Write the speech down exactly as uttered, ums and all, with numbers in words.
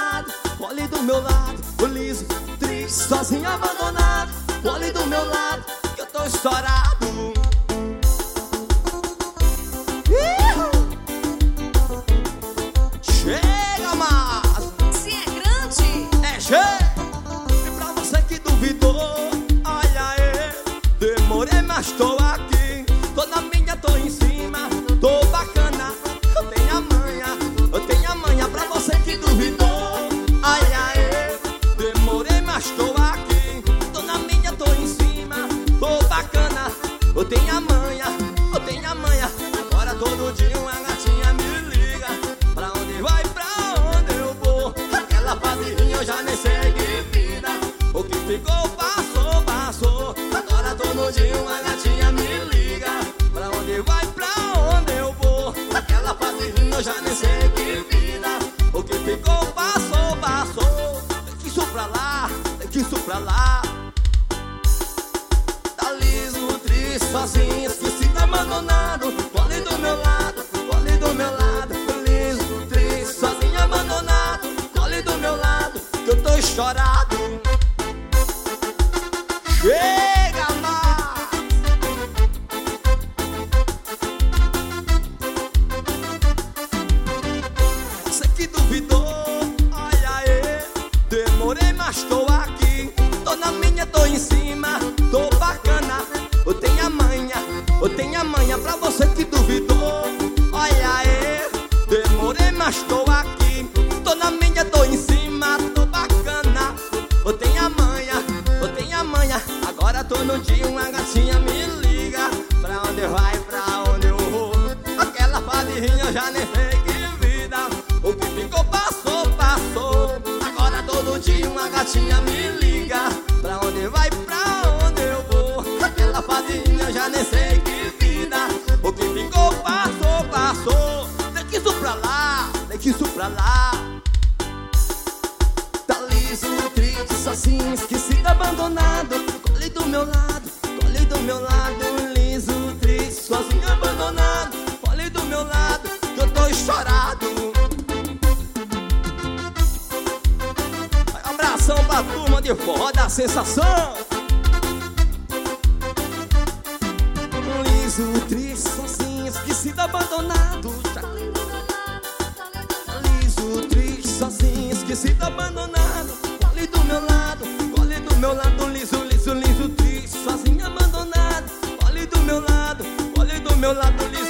lado, cole do meu lado, o liso, triste, sozinho, abandonado. Cole do meu lado, que eu tô estourado. Ihu! Chega mais! Se é grande, é chega! E pra você que duvidou, olha aí, demorei, mas tô aqui. Tô na minha, tô em cima, tô bacana. Eu tenho a manha, eu tenho a manha. Pra você que duvidou, olha aí, demorei, mas tô aqui. Tô na minha, tô em cima, tô bacana. Eu tenho a manha, eu tenho a manha. Agora todo dia uma gatinha me liga. Pra onde vai, pra onde eu vou? Aquela fadinha eu já nem sei que vida. O que ficou, passou, passou. Agora todo dia uma gatinha me liga. Pra onde vai, pra onde eu vou? Aquela fadinha eu já nem sei que vida. O que ficou, passou, passou. Deixa isso pra lá, deixa isso pra lá. Tá liso, triste, sozinho, esquecido, abandonado. Cole do meu lado, cole do meu lado. Liso, triste, sozinho, abandonado. Cole do meu lado, que eu tô estourado. Chega mais! Você que duvidou, olha aí, demorei, mas tô aqui. Tô na minha, tô em cima, tô bacana. Eu tenho a manha, eu tenho a manha. Pra você que duvidou, olha aí, demorei, mas tô aqui. Tô na minha, tô em cima, tô bacana. Eu tenho a manha, eu tenho a manha. Agora todo dia uma gatinha me liga. Pra onde vai, pra onde eu vou? Aquela fadinha eu já nem sei que vida. O que ficou, passou, passou. Agora todo dia uma gatinha me liga. Pra onde vai, pra onde eu vou? Aquela fadinha eu já nem sei que vida. O que ficou, passou, passou. Deixa isso pra lá, deixa isso pra lá. Tá liso, triste, sozinho, esquecido, abandonado. Cole do meu lado, cole do meu lado. Liso, triste, sozinho, abandonado. Cole do meu lado, que eu tô estourado. Abração pra turma de forró da sensação. Liso, triste, sozinho, esquecido, abandonado. Liso, triste, sozinho, esquecido, abandonado. Cole do meu lado, cole do meu lado. Liso, liso, liso, triste, sozinho, abandonado. Cole do meu lado, cole do meu lado. Liso,